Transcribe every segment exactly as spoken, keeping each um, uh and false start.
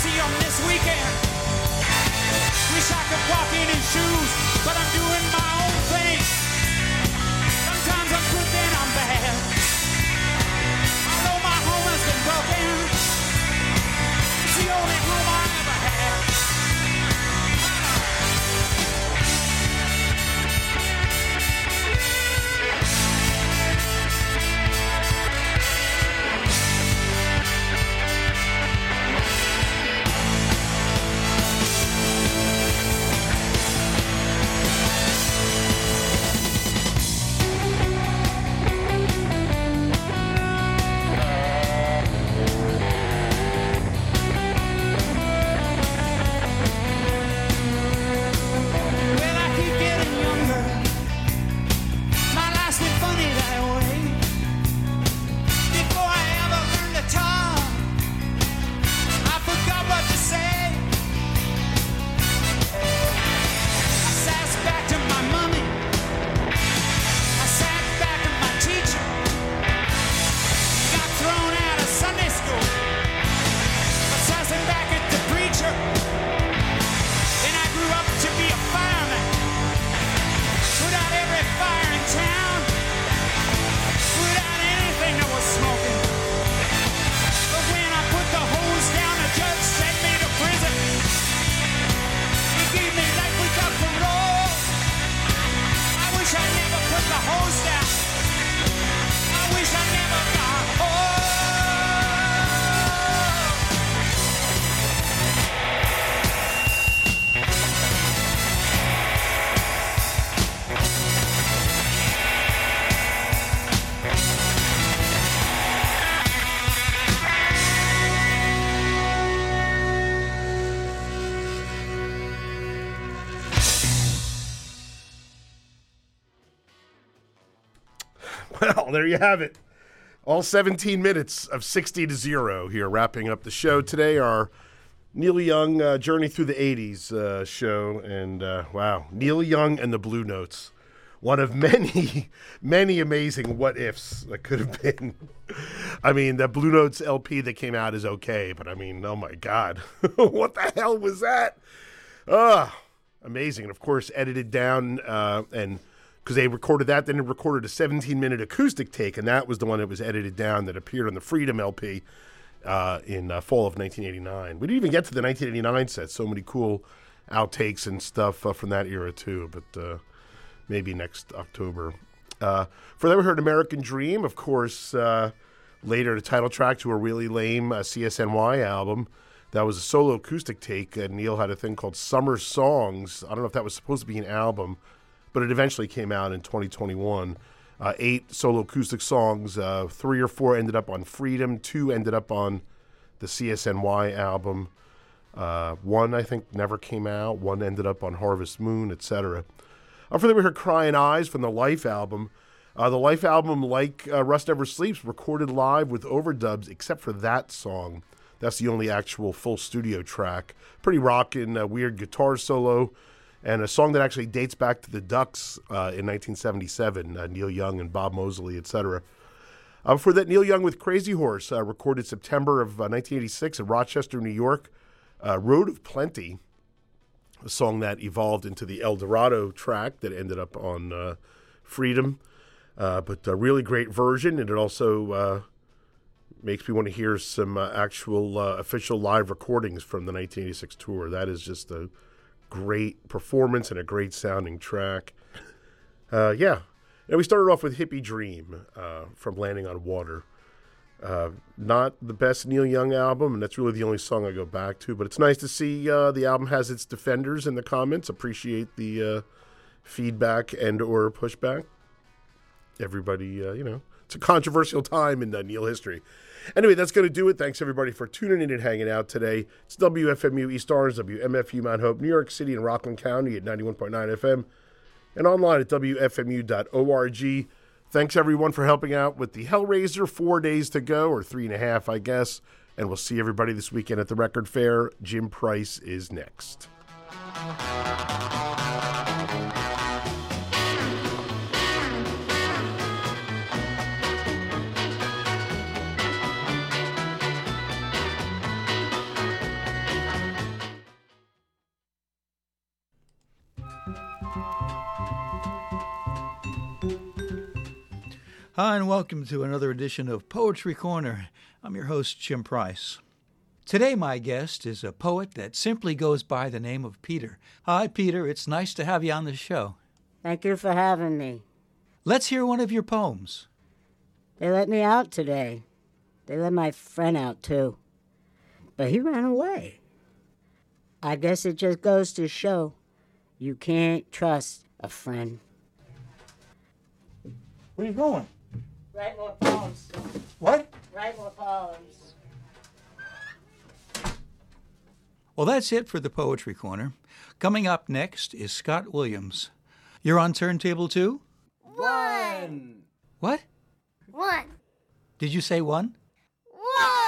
see him this weekend. Wish I could walk in his shoes, but I'm doing my own thing. Sometimes I'm good, then I'm bad. Although my home has been broken, it's the only home I ever had. Well, there you have it. All seventeen minutes of sixty to zero here, wrapping up the show today. Our Neil Young uh, Journey Through the eighties uh, show. And, uh, wow, Neil Young and the Blue Notes. One of many, many amazing what-ifs that could have been. I mean, the Blue Notes L P that came out is okay, but, I mean, oh, my God. What the hell was that? Ah, amazing. And, of course, edited down uh, and... because they recorded that, then they recorded a seventeen-minute acoustic take, and that was the one that was edited down that appeared on the Freedom L P uh, in uh, fall of nineteen eighty-nine. We didn't even get to the nineteen eighty-nine set. So many cool outtakes and stuff uh, from that era, too, but uh, maybe next October. Uh, for that, we heard American Dream, of course, uh, later the title track to a really lame uh, C S N Y album. That was a solo acoustic take, and Neil had a thing called Summer Songs. I don't know if that was supposed to be an album, but it eventually came out in twenty twenty-one. Uh, eight solo acoustic songs. Uh, three or four ended up on Freedom. Two ended up on the C S N Y album. Uh, one, I think, never came out. One ended up on Harvest Moon, et cetera. Uh, for that, we heard Crying Eyes from the Life album. Uh, the Life album, like uh, Rust Never Sleeps, recorded live with overdubs, except for that song. That's the only actual full studio track. Pretty rockin', uh, weird guitar solo. And a song that actually dates back to the Ducks uh, in nineteen seventy-seven, uh, Neil Young and Bob Mosley, et cetera. Uh, before that, Neil Young with Crazy Horse, uh, recorded September of uh, nineteen eighty-six in Rochester, New York. Uh, Road of Plenty, a song that evolved into the El Dorado track that ended up on uh, Freedom. Uh, but a really great version, and it also uh, makes me want to hear some uh, actual uh, official live recordings from the nineteen eighty-six tour. That is just a great performance and a great sounding track. Uh, yeah. And we started off with Hippie Dream uh, from Landing on Water. Uh, not the best Neil Young album, and that's really the only song I go back to, but it's nice to see uh, the album has its defenders in the comments. Appreciate the uh, feedback and or pushback. Everybody, uh, you know, it's a controversial time in uh, Neil history. Anyway, that's going to do it. Thanks, everybody, for tuning in and hanging out today. It's W F M U East Orange, W M F U Mount Hope, New York City, and Rockland County at ninety-one point nine F M, and online at W F M U dot org. Thanks, everyone, for helping out with the Hellraiser. Four days to go, or three and a half, I guess. And we'll see everybody this weekend at the Record Fair. Jim Price is next. Hi, and welcome to another edition of Poetry Corner. I'm your host, Jim Price. Today, my guest is a poet that simply goes by the name of Peter. Hi, Peter. It's nice to have you on the show. Thank you for having me. Let's hear one of your poems. They let me out today. They let my friend out, too. But he ran away. I guess it just goes to show you can't trust a friend. Where are you going? Write more poems. What? Write more poems. Well, that's it for the Poetry Corner. Coming up next is Scott Williams. You're on turntable two? One. What? One. Did you say one? One.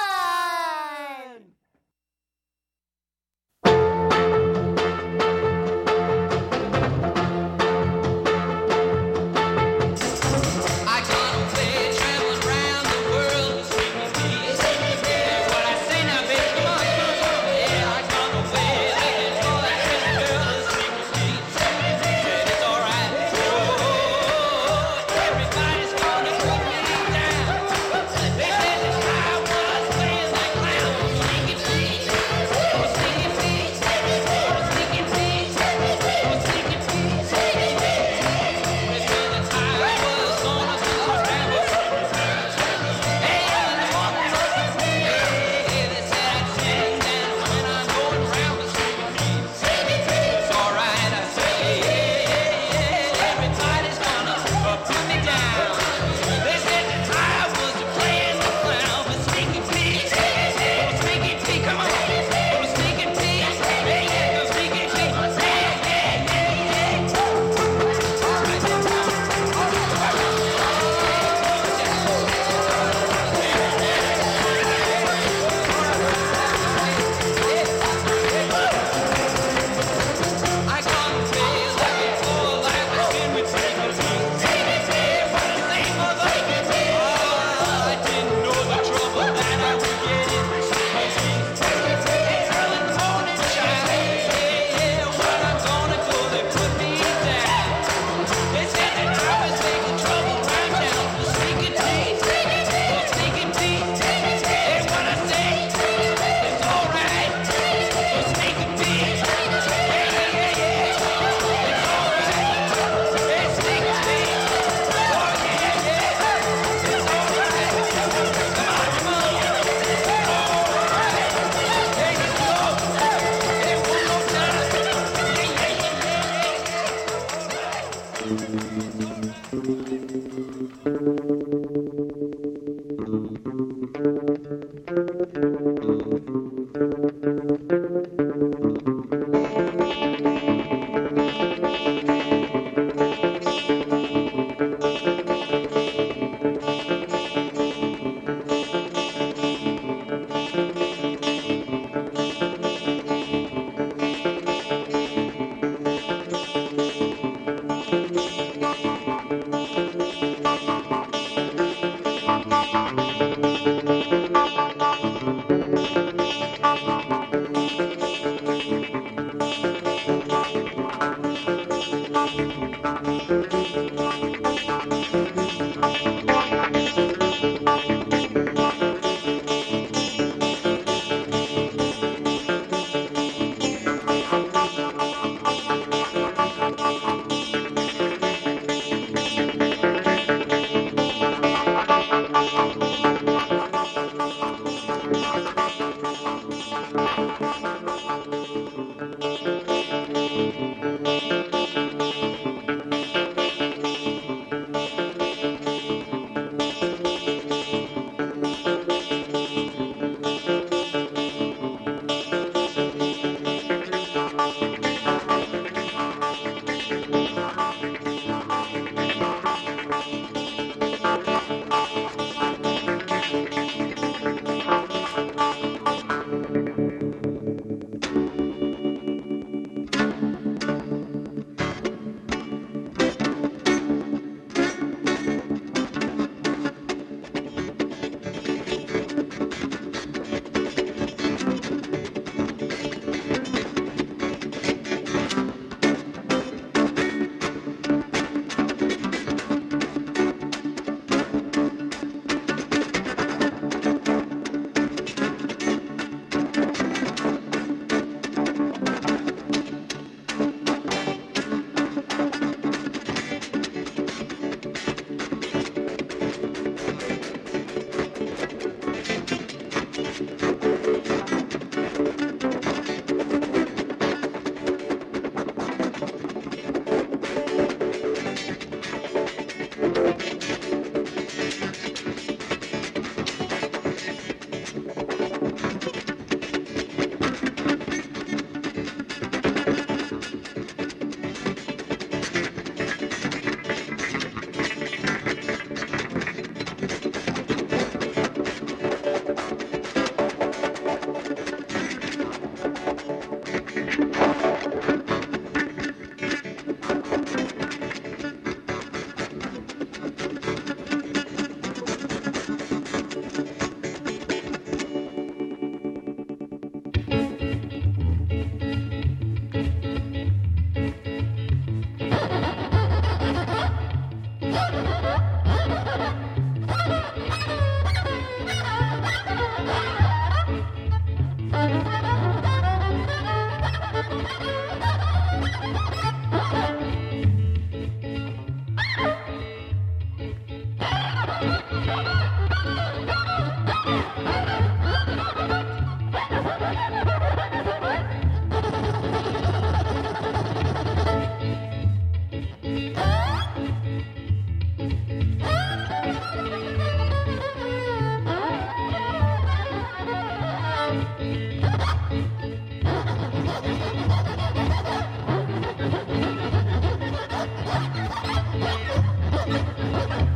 One.